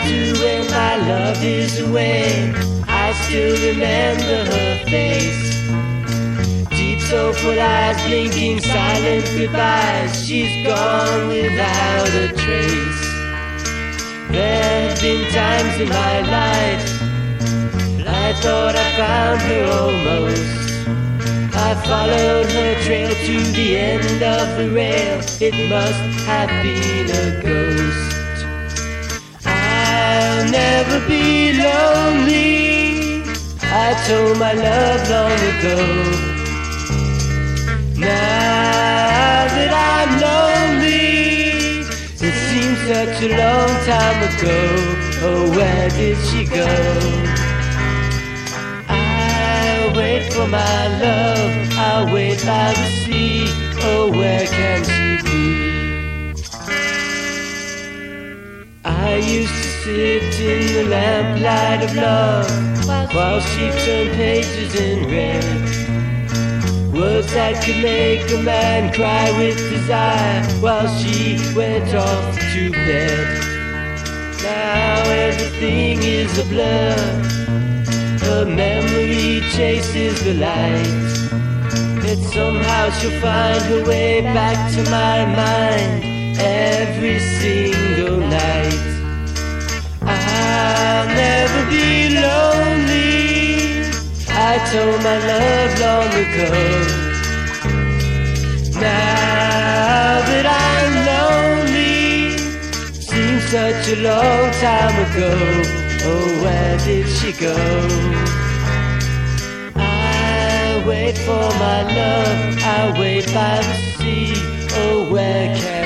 to when my love is away. I still remember her face. Deep soulful eyes blinking silent goodbyes. She's gone without a trace. There have been times in my life I thought I found her almost. I followed her trail to the end of the rail. It must have been a ghost. I'll never be lonely, I told my love long ago. Now that I'm lonely, it seems such a long time ago. Oh, where did she go? I'll wait for my love, I'll wait by the sea. Oh, where can she be? I used to sit in the lamplight of love while she turned pages in red. Words that could make a man cry with desire while she went off to bed. Now everything is a blur. Her memory chases the light. Yet somehow she'll find her way back to my mind every single night. I'll never be lonely, I told my love long ago. Now that I'm lonely, seems such a long time ago. Oh, where did she go? I wait for my love, I wait by the sea. Oh, where can